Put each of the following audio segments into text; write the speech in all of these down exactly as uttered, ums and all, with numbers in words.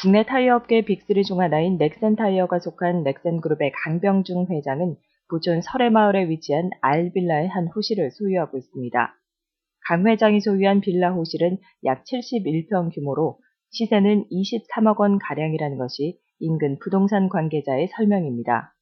국내 타이어업계 빅쓰리 중 하나인 넥센타이어가 속한 넥센그룹의 강병중 회장은 부천 설해마을에 위치한 알빌라의 한 호실을 소유하고 있습니다. 강 회장이 소유한 빌라 호실은 약 칠십일 평 규모로 시세는 이십삼억 원가량이라는 것이 인근 부동산 관계자의 설명입니다.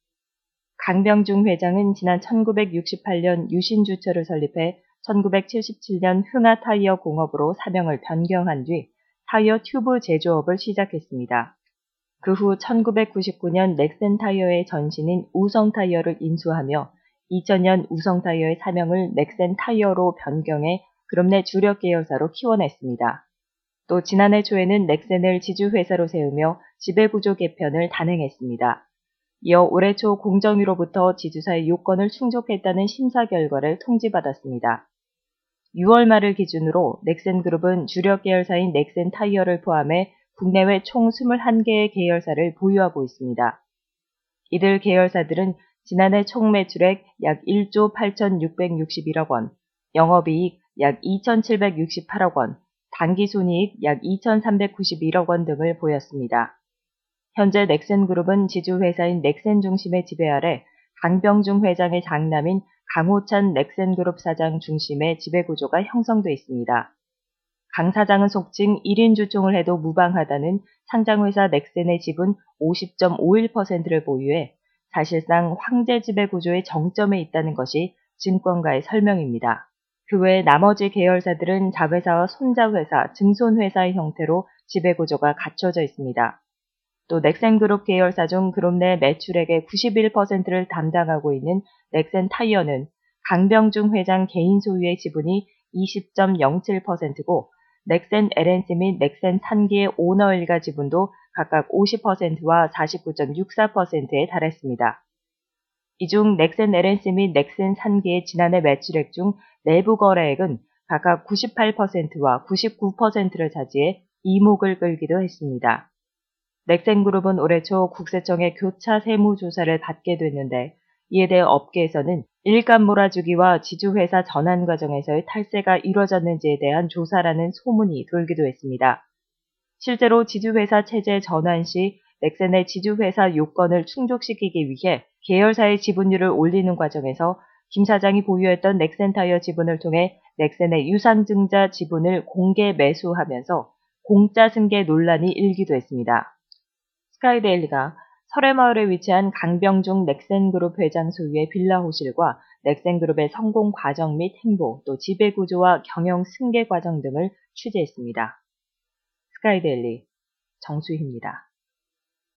강병중 회장은 지난 천구백육십팔 년 유신주철을 설립해 천구백칠십칠 년 흥하타이어 공업으로 사명을 변경한 뒤 타이어 튜브 제조업을 시작했습니다. 그 후 천구백구십구 년 넥센타이어의 전신인 우성타이어를 인수하며 이천 년 우성타이어의 사명을 넥센타이어로 변경해 그룹 내 주력 계열사로 키워냈습니다. 또 지난해 초에는 넥센을 지주회사로 세우며 지배구조 개편을 단행했습니다. 이어 올해 초 공정위로부터 지주사의 요건을 충족했다는 심사 결과를 통지받았습니다. 유월 말을 기준으로 넥센그룹은 주력 계열사인 넥센타이어를 포함해 국내외 총 이십일 개의 계열사를 보유하고 있습니다. 이들 계열사들은 지난해 총 매출액 약 일조 팔천육백육십일억 원, 영업이익 약 이천칠백육십팔억 원, 당기순이익 약 이천삼백구십일억 원 등을 보였습니다. 현재 넥센그룹은 지주회사인 넥센 중심의 지배 아래 강병중 회장의 장남인 강호찬 넥센그룹 사장 중심의 지배구조가 형성돼 있습니다. 강 사장은 속칭 일 인 주총을 해도 무방하다는 상장회사 넥센의 지분 오십 점 오일 퍼센트를 보유해 사실상 황제 지배구조의 정점에 있다는 것이 증권가의 설명입니다. 그 외 나머지 계열사들은 자회사와 손자회사, 증손회사의 형태로 지배구조가 갖춰져 있습니다. 또 넥센그룹 계열사 중 그룹 내 매출액의 구십일 퍼센트를 담당하고 있는 넥센타이어는 강병중 회장 개인 소유의 지분이 이십 점 영칠 퍼센트고 넥센 엘앤씨 및 넥센 산기의 오너 일가 지분도 각각 오십 퍼센트와 사십구 점 육사 퍼센트에 달했습니다. 이 중 넥센 엘앤씨 및 넥센 산기의 지난해 매출액 중 내부 거래액은 각각 구십팔 퍼센트와 구십구 퍼센트를 차지해 이목을 끌기도 했습니다. 넥센그룹은 올해 초 국세청의 교차 세무조사를 받게 됐는데 이에 대해 업계에서는 일감 몰아주기와 지주회사 전환 과정에서의 탈세가 이뤄졌는지에 대한 조사라는 소문이 돌기도 했습니다. 실제로 지주회사 체제 전환 시 넥센의 지주회사 요건을 충족시키기 위해 계열사의 지분율을 올리는 과정에서 김 사장이 보유했던 넥센타이어 지분을 통해 넥센의 유상증자 지분을 공개 매수하면서 공짜 승계 논란이 일기도 했습니다. 스카이데일리가 설해마을에 위치한 강병중 넥센그룹 회장 소유의 빌라 호실과 넥센그룹의 성공 과정 및 행보, 또 지배구조와 경영 승계 과정 등을 취재했습니다. 스카이데일리 정수희입니다.